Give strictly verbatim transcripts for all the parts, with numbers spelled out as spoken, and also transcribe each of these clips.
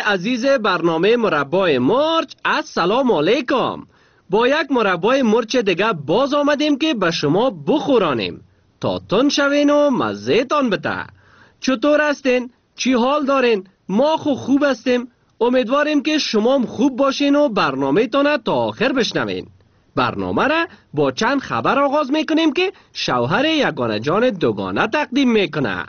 عزیز برنامه مربای مرچ، السلام علیکم. با یک مربای مرچ دیگه باز آمدیم که به شما بخورانیم تا تن شوین و مزه تان بده. چطور هستین؟ چی حال دارین؟ ما خو خوب هستیم. امیدواریم که شما هم خوب باشین و برنامه تانه تا آخر بشنوین. برنامه را با چند خبر آغاز میکنیم که شوهر یگانه جان دوگانه تقدیم میکنه.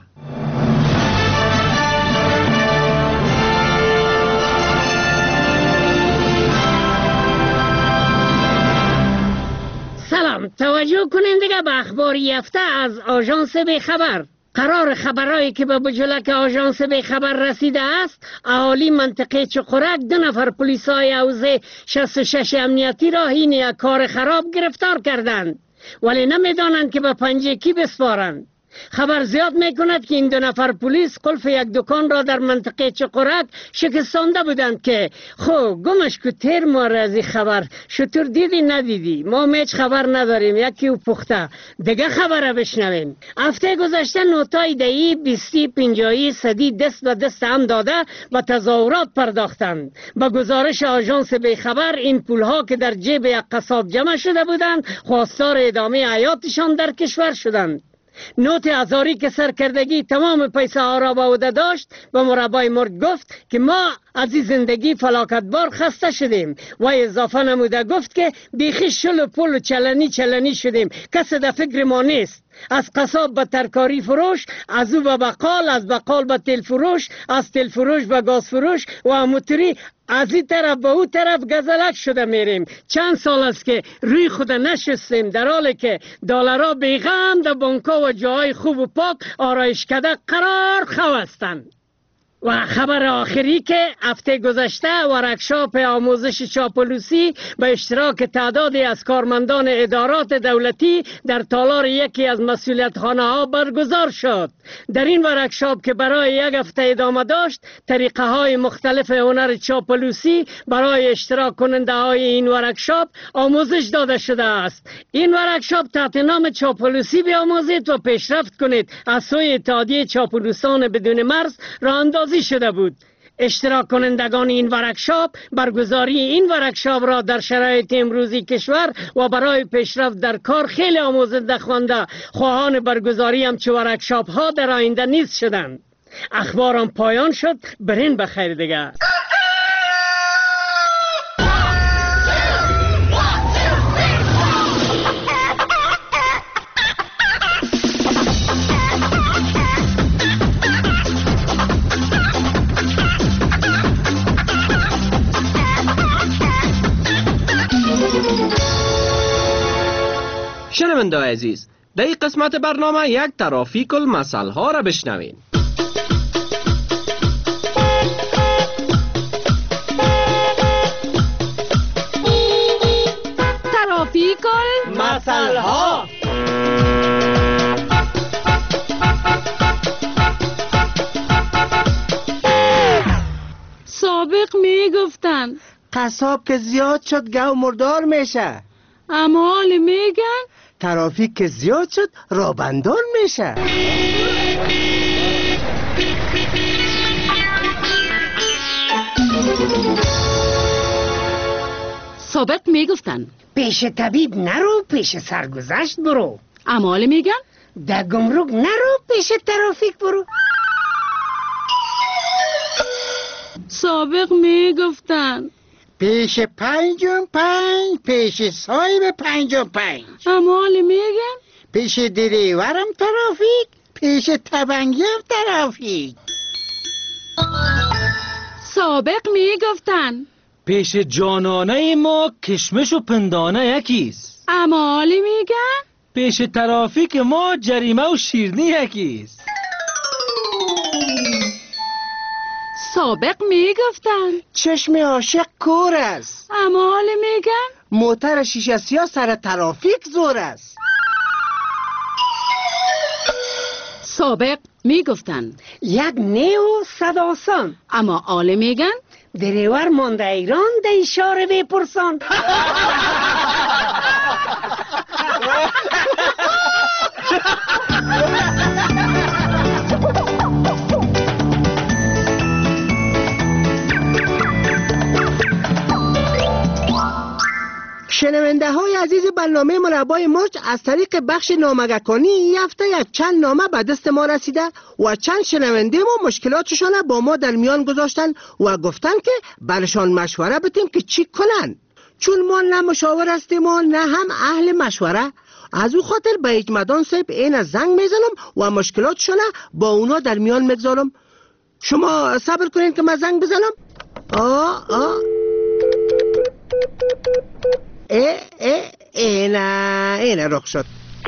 سلام، توجه کنین دیگه به اخبار یافته از آژانس بی خبر. قرار خبرهایی که به بجلک آژانس بی خبر رسیده است، اهالی منطقه چقرک دو نفر پلیسای حوزه شصت و شش امنیتی را حین یک کار خراب گرفتار کردند، ولی نمیدانند که به پنجه کی بسپارند. خبر زیاد میکند که این دو نفر پلیس قلف یک دکان را در منطقه چقرک شکستانده بودند که خو گمش کو تیر مار از این خبر شطور دیدی ندیدی، ما میچ خبر نداریم. یکی او پخته دیگه خبره بشنویم. هفته گذشته نوتای دهی بیستی پنجایی صدی دست به دست هم داده و تظاهرات پرداختند. با گزارش آژانس بی خبر این پولها که در جیب یک قصاب جمع شده بودند خواستار ادامه حیاتشان در کشور شدند. نوت هزاری که سرکردگی تمام پیسه ها را به عهده داشت به مربای مرچ گفت که ما از این زندگی فلاکتبار خسته شدیم و اضافه نموده گفت که بیخی شل و پول و چلنی چلنی شدیم، کسی در فکر ما نیست. از قصاب به ترکاری فروش، از او به بقال، از بقال به تل فروش، از تل فروش به گاز فروش و همونطوری از این طرف به او طرف گزلک شده میریم. چند سال است که روی خود نشستیم در حالی که دلارا بیغم در بانک‌ها و جاهای خوب و پاک آرایش کده قرار خواستند. و خبر آخری که هفته گذشته ورکشاپ آموزش چاپلوسی به اشتراک تعدادی از کارمندان ادارات دولتی در تالار یکی از مسئولیتخانه ها برگزار شد. در این ورکشاپ که برای یک هفته ادامه داشت، طریقه های مختلف هنر چاپلوسی برای اشتراک کننده های این ورکشاپ آموزش داده شده است. این ورکشاپ تحت نام چاپلوسی بیاموزید و پیشرفت کنید از سوی اتحادیه چاپلوسان بدون مرز راه اندازی شده بود. اشتراک کنندگان این ورکشاپ برگزاری این ورکشاپ را در شرایط امروزی کشور و برای پیشرفت در کار خیلی آموزنده خوانده خواهان برگزاری همچو ورکشاپ ها در آینده نیز شدند. اخبارم پایان شد، برین بخیر دیگه. شنونده عزیز، در این قسمت برنامه یک ترافیک المثل ها را بشنوین. ترافیک المثل ها. سابق می گفتن قصاب که زیاد شد گو مردار میشه، اما حال میگن ترافیک که زیاد شد رابندان میشه. سابق میگفتن پیش طبیب نرو، پیش سرگذشت برو. اما حال میگن در گمرک نرو، پیش ترافیک برو. سابق میگفتن پیش پنجم پنج، پیش صاحب پنجم پنج. اما حال میگن پیش دریورم ترافیک، پیش تبنگیم ترافیک. سابق میگفتن پیش جانانه ما کشمش و پندانه یکیست، اما حال میگن پیش ترافیک ما جریمه و شیرنی یکیست. سابق میگفتن چشم عاشق کور است، اما حال میگن موتر شیشه سیاه سر ترافیک زور است. سابق میگفتن یک نیو صد آسان، اما حال میگن دریور مانده ایران ده اشاره بپرسان. شنونده های عزیز برنامه مربای مرچ، از طریق بخش نامگکانی این هفته یک چند نامه به دست ما رسیده و چند شنونده ما مشکلاتشان با ما در میان گذاشتن و گفتن که برشان مشوره بدیم که چی کنن، چون ما نه مشاور هستیم و نه هم اهل مشوره. از او خاطر به اجمدان صاحب این زنگ میزنم و مشکلاتشان با اونا در میان میگذارم. شما صبر کنین که من زنگ بزنم. آه آه اه اه اینا اینا رخ شد.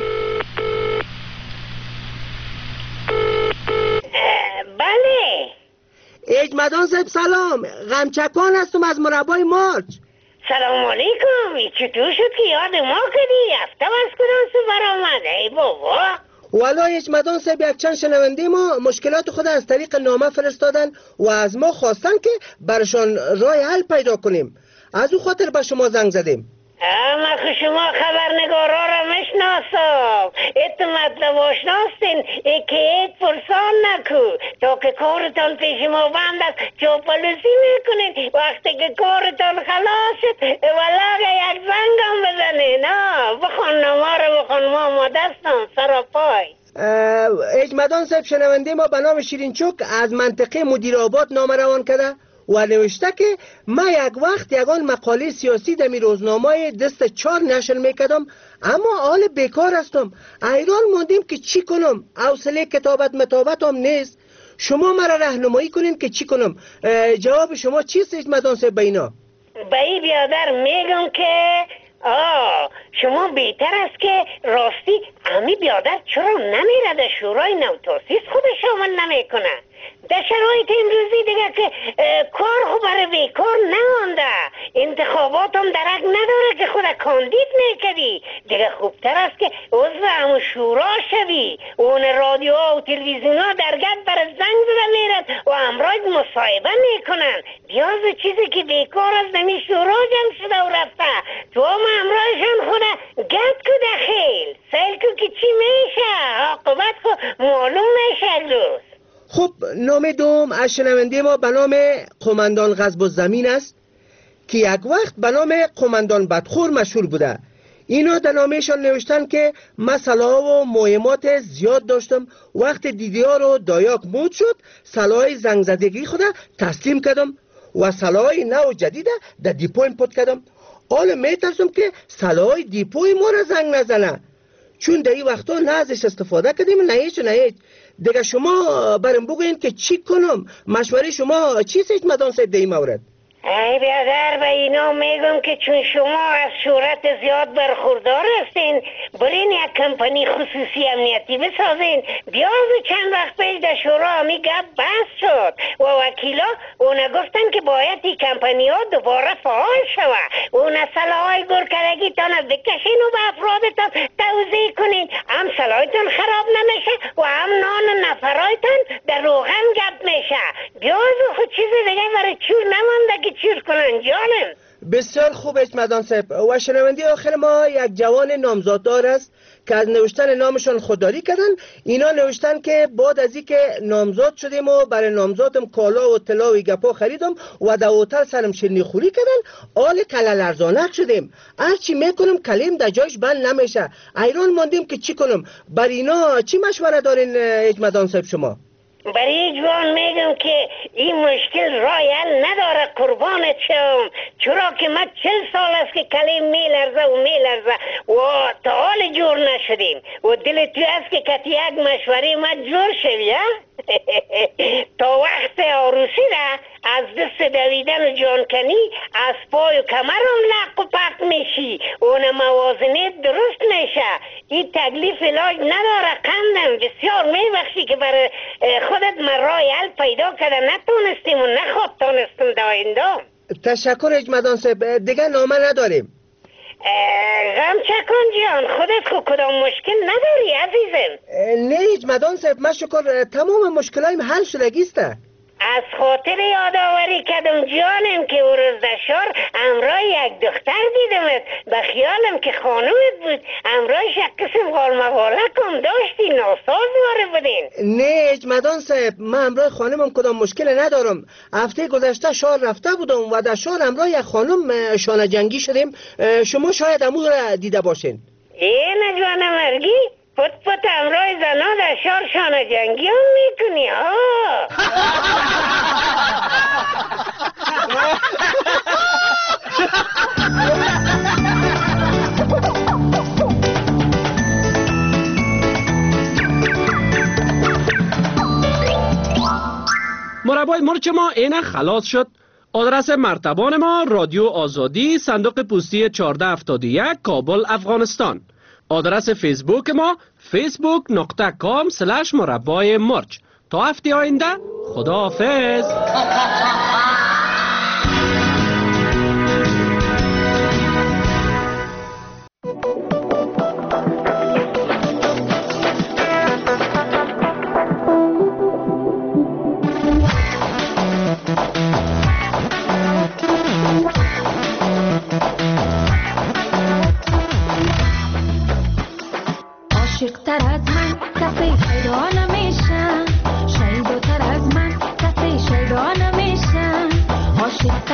بله اجمدان صاحب سلام، غمچکان هستم از مربای مرچ. سلام علیکم. چطور شد که یاد ما کردی؟ هفته از کدام سو برآمد؟ ای بابا والا اجمدان صاحب یک چند شنونده ما مشکلات خود از طریق نامه فرستادن و از ما خواستن که برشان راه حل پیدا کنیم. از او خاطر به شما زنگ زدیم. اما که شما خبرنگارا را مشناسم، ایت مطلب آشناستین ای که ایت پرسان نکو تا که کارتان پیش ما بند است چاپلوسی میکنین. وقتی که کارتان خلاص شد ولاغه یک زنگم بزنین. بخون نما را بخون، ما ما دستم سر پای. اجمدان صاحب شنونده ما به نام شیرینچوک از منطقه مدیر آباد نامه روان کرده و نوشته که من یک وقت یگان مقاله سیاسی دمی روزنامه دست چار نشر میکردم، اما حال بیکار هستم. ایران موندیم که چی کنم، حوصله کتابت متابت هم نیست. شما مرا راهنمایی کنین که چی کنم. جواب شما چیست اجمدان صاحب به اینا؟ به این بیادر میگم که آه شما بهتر است که راستی امی بیادر چرا نمیره در شورای نوتاسیس خودش عمل نمیکنه؟ در شرایط امروزی دیگه که کار خو برای بیکار نمانده، انتخابات هم درک نداره که خود کاندید میکردی. دیگه خوبتر است که عضو همون شورا شوی. اون رادیو و تلویزیون ها درگت برای زنگ زده میرد و امراض مصاحبه میکنن. بیاز چیزی که بیکار است نمی شورا جمع شده و رفته تو هم امراضشان خود گد که دخیل سیل که که چی میشه عاقبت خود معلوم میشه اگروز. خب نام دوم از شنونده ما به نام قماندان غصب الزمین است که یک وقت به نام قماندان بدخور مشهور بوده. اینا در نامهشان نوشتن که مسئله و مهمات زیاد داشتم، وقت دیدیار رو دایاک مود شد سلاح زنگ زدگی خود تسلیم کردم و سلاح نو و جدید در دیپویم پد کردم. حالا میترسم که سلاح دیپوی ما را زنگ نزنه، چون در این وقتا نه ازش استفاده کردیم نه هیچ نه هیچ. دیگه شما برم بگوین که چی کنم، مشوره شما چیست اجمدان صاحب در این مورد؟ ای بیادر به اینا میگم که چون شما از صورت زیاد برخوردار هستین برین یک کمپانی خصوصی امنیتی بسازین. بیاز چند وقت پیش در شورا همی گپ بحث شد و وکیلا اونا گفتن که باید این کمپانی ها دوباره فعال شود. اونا سلاحای گرکدگی تانه بکشین و به افرادتان توضیح کنین، هم سلاحتان خراب نمیشه و هم نان نفرایتان در روغن گپ میشه. بیاز خود چیز دیگه برای چور نمانده که چیر کنن جانم. بسیار خوب اجمدان صاحب. و شنونده آخر ما یک جوان نامزاددار است که از نوشتن نامشان خودداری کردن. اینا نوشتن که بعد از این که نامزاد شدیم و برای نامزادم کالا و طلا و گپا خریدم و در هتل سرم شیرینی خوری کردن، حال کله لرزانک شدیم. هر چی میکنم کلیم در جایش بند نمیشه. ایران ماندیم که چی کنم. بر اینا چی مشوره دارین اجمدان صاحب شما؟ برای جوان میگم که این مشکل رای حل نداره قربانت شم، چرا که من چل سال است که کلیم میلرزه و میلرزه و تا حال جور نشدیم و دل توی است که کتی یک مشوری من جور شوی. تا وقت عروسی را از دست دویدن و جانکنی از پای و کمرم لق و پق میشی، اون موازنه درست میشه. این تکلیف علاج نداره قندم. بسیار میبخشی که برای خودت من رای حل پیدا کرده نتونستیم و نخواد تونستم دایندم. تشکر اجمدان صاحب. دیگه نامه نداریم. غمچکان جان خودت خود کدام مشکل نداری عزیزم؟ نه اجمدان صاحب من شکر تمام مشکلایم حل شدگیسته. از خاطر یادآوری کردم جانم که او روز دشار امرای یک دختر دیدمت، به خیالم که خانومت بود. امرایش یک قسم حال موالک هم داشتی، ناساز واره بودین. نه اجمدان صاحب، من امرای خانمم کدام مشکل ندارم. هفته گذشته شهر رفته بودم و در شهر امرای یک خانم شانه جنگی شدیم. شما شاید امو را دیده باشین. ای نجوان مرگی، پت پت امرای زنا در شهر شانه جنگی هم میکنی ها. مربای مرچ ما اینه خلاص شد. آدرس مرتبان ما رادیو آزادی، صندوق پستی چهارده هفتاد و یک، کابل، افغانستان. آدرس فیسبوک ما فیسبوک نقطه کام سلش مربای مرچ. تا هفته آینده خداحافظ. عاشق‌تر از من کسی پیدا نمیشن، شیداتر از من کسی شیدا نمیشن. عاشق